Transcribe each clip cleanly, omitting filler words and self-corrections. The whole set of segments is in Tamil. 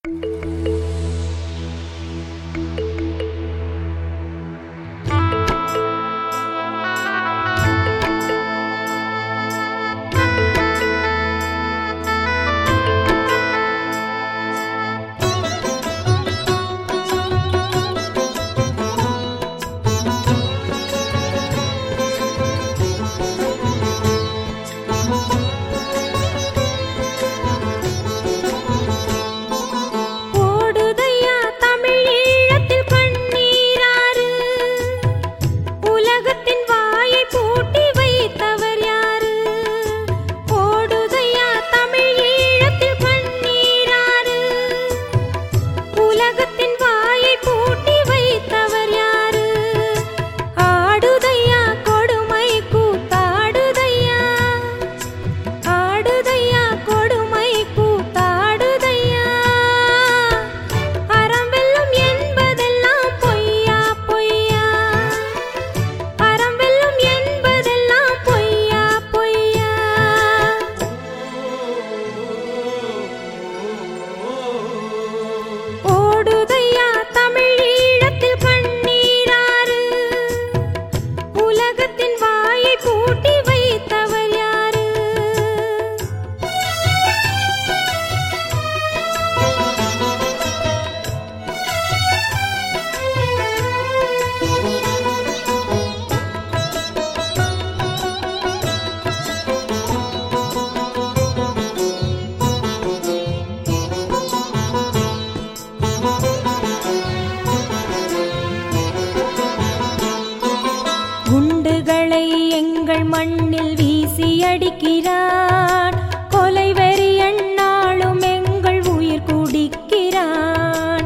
மண்ணில் வீசி அடிக்கிறான். கொலை வெறி எண்ணாலும் எங்கள் உயிர் குடிக்கிறான்.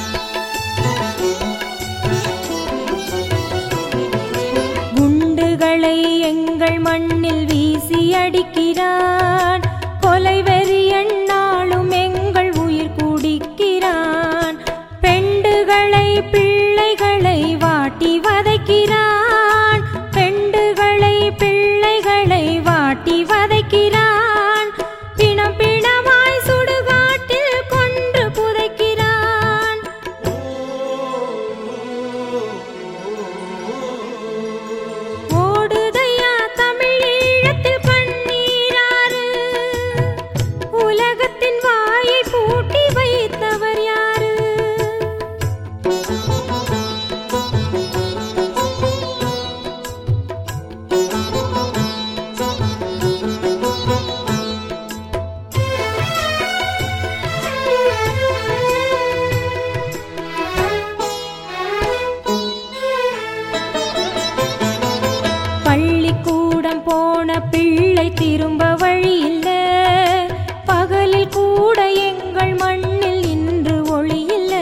குண்டுகளை எங்கள் மண்ணில் வீசி அடிக்கிறான். கொலை வெறி எண்ணாலும் எங்கள் உயிர் குடிக்கிறான். பெண்டுகளை பிள்ளைகளை வாட்டி வதைக்கிறான். பெண்டுகளை பிள்ளைகளை வாட்டி வதைக்கிறான். பிணம் பிணமாய் சுடுகாட்டில் கொன்று புதைக்கிறான். ஓடுதையா தமிழ் ஈழத்தில் கண்ணீராறு. உலகத்தின் வாயை பூட்டி வைத்தவர் யாரு? பள்ளிக்கூடம் போன பிள்ளை திரும்ப வழியில்ல. பகலில் கூட எங்கள் மண்ணில் இன்று ஒளியில்ல.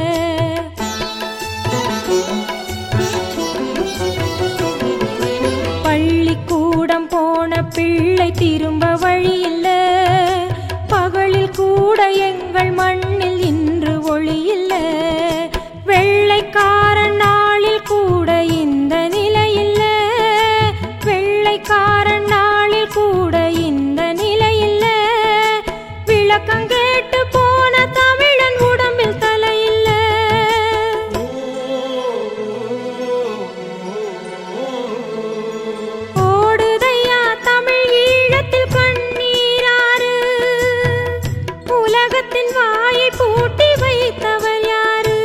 பள்ளிக்கூடம் போன பிள்ளை திரும்ப வழியில்ல. பகலில் கூட எங்கள் மண்ணில் இன்று ஒளியில்ல. வெள்ளைக்காரன் நாளில் கூட இந்த நிலையில்ல. வெள்ளைக்காரன் நாளில் கூட இந்த நிலையில்ல. விளக்கம் கேட்டு போன தமிழன் உடம்பில் தலையில்ல. ஓடுதையா தமிழ் ஈழத்தில் கண்ணீராறு. உலகத்தின் வாயை பூட்டி வைத்தவர் யாரு?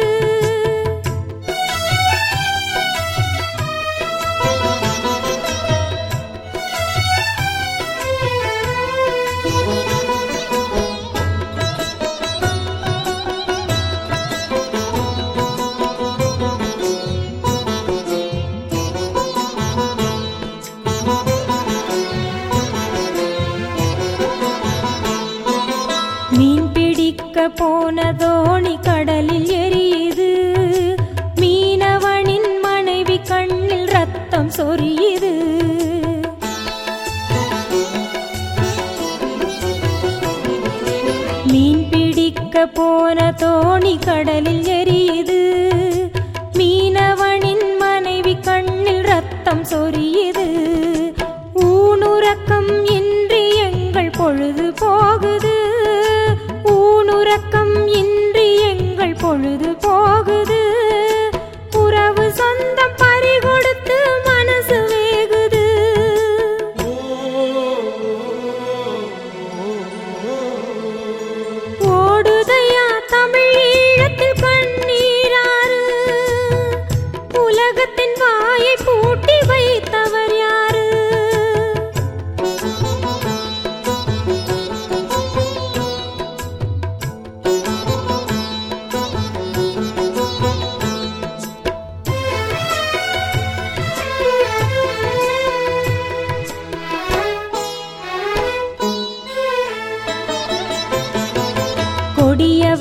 மீன் பிடிக்க போன தோணி கடலில் எரியுது. மீனவனின் மனைவி கண்ணில் ரத்தம் சொரியுது. மீன் பிடிக்க போன தோணி கடலில் எரியுது. மீனவனின் மனைவி கண்ணில் ரத்தம் சொரியுது. ஊனுறக்கம் இன்றி எங்கள் பொழுது போகுது. ஊனுறக்கம் இன்றி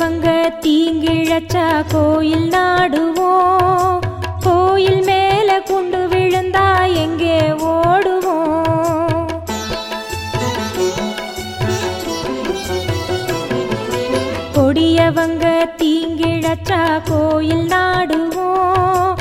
கொடியவங்க தீங்கிழச்சா கோயில் நாடுவோம். கோயில் மேல குண்டு விழுந்தா எங்கே ஓடுவோம்? கொடியவங்க தீங்கிழச்சா கோயில் நாடுவோம்.